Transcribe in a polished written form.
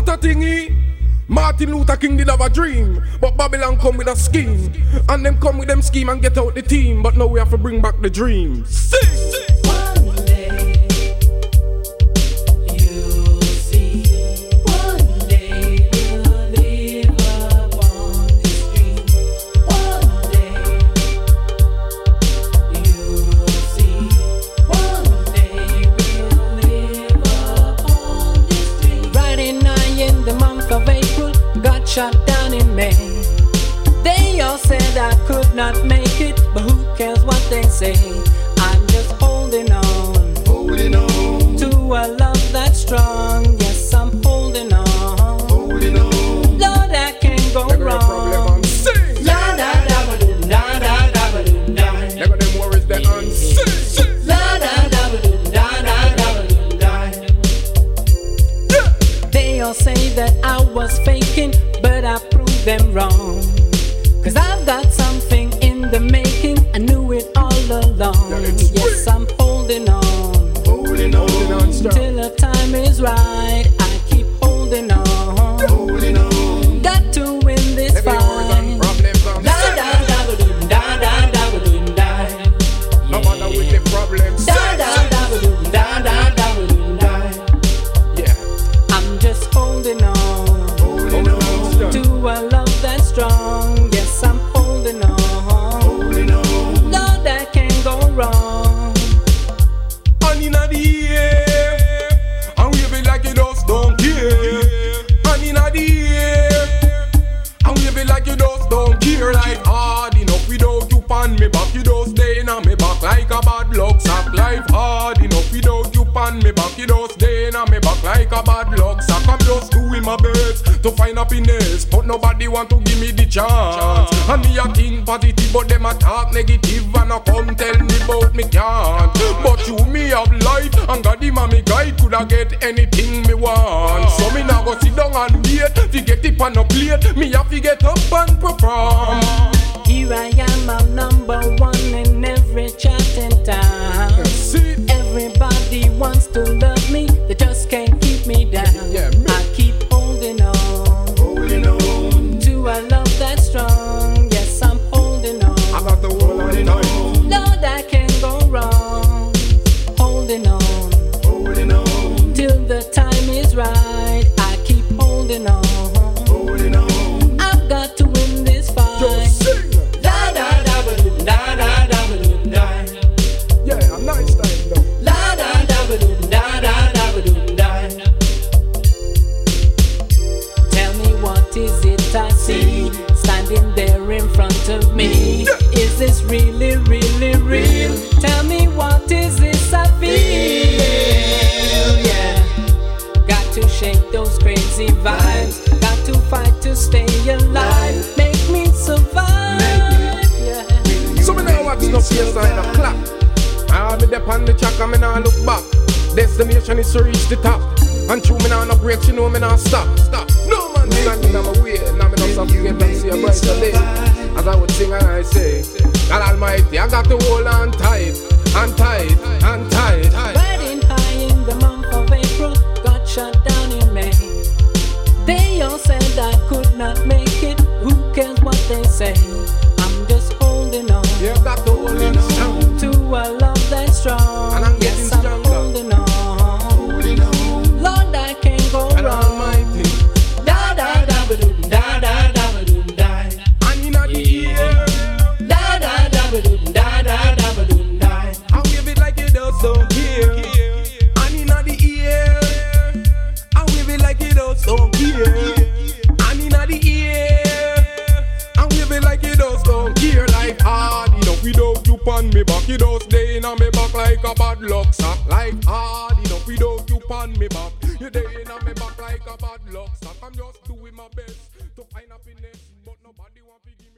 a thingy. Martin Luther King did have a dream, but Babylon come with a scheme. And them come with them scheme and get out the team. But now we have to bring back the dream. Sing! One day you'll see. One day we'll live upon this dream. One day you'll see. One day we'll live upon this dream. Riding high in the month of April, got shot down in May. They all said I could not make it, but who cares what they say? I'm just holding on to a love that's strong. Yes, I'm holding on. Lord, I can't go wrong. La da da ba do da da da ba do da. Never them worries they unsing. La da da ba do da da da ba do da. They all say that I was faking, but I proved them wrong. 'Cause I've got something in the making, I knew it all along. Yes, I'm holding on strong. till the time is right. I keep holding on. Got to win this Every worries and fight. problems Da da da ba do da da da ba do da. no matter with the problems. Da da da ba do da da da ba do da. Yeah. I'm just holding on to a love that's strong. Yes, I'm holding on. Lord, I can't go wrong. And inna the air, and wave it like you just don't care. And inna the air, and wave it like you just don't care. Like hard enough without you pan me back, you just stay inna me back like a bad luck sack. Life hard enough without you pan me back, you just stay inna me back like a bad luck sack. I'm just doing my best to find happiness, but nobody want to give me the chance. And me a think positive, but them a talk negative, and a come tell me about me can't. But you me have life, and God him and me guide, coulda get anything me want. So me now go sit down and wait, fi get it on a plate. Me have to get up and perform. Here I am, I'm number one in every chart in town. See, Everybody wants to love me, they just can't keep me down. Yeah, me. I keep holding on to a love that's strong. Yes, I'm holding on. I got the whole on time. Lord, I can't go wrong. Holding on till the time is right. I keep holding on. I've got to win this fight. Just sing. Da da da ba do da da da ba do da. Yeah, a nice time though. La da da ba do da da da ba do da. Tell me what is it I see standing there in front of me? Is this really, really real? Tell me what is this I feel? Yeah, got to shake those crazy vibes. Got to fight to stay alive. Make me survive. Yeah. So me now watch no face sign of clock. I me dep on the track and me now look back. Destination is to reach the top. And true me now no break, you know me now stop. No man standing on my way. Now me not stop to get and see a brighter day. As I would sing and I say, God Almighty, I got to hold on tight, and tight, and tight. Riding high in the month of April, got shot down in May. They all said I could not make it. Who cares what they say? I'm just holding on You got to hold on strong. to a love that's strong. And I'm getting yes, I'm stronger. holding on. Lord, I can't go God wrong. Almighty. Da da da ba do da da da ba do da. And inna the air, Da da da ba do da da da ba do da. I wave it like you just don't care. And inna the air, I wave it like you just don't care. And inna the air, I wave it like you just don't care. Like hard enough without you pan me back, you just stay inna me back like a bad luck sack. Like hard enough without you pan me back, you stay inna me back like a bad luck sack. I'm just doing my best to find happiness, but nobody want to give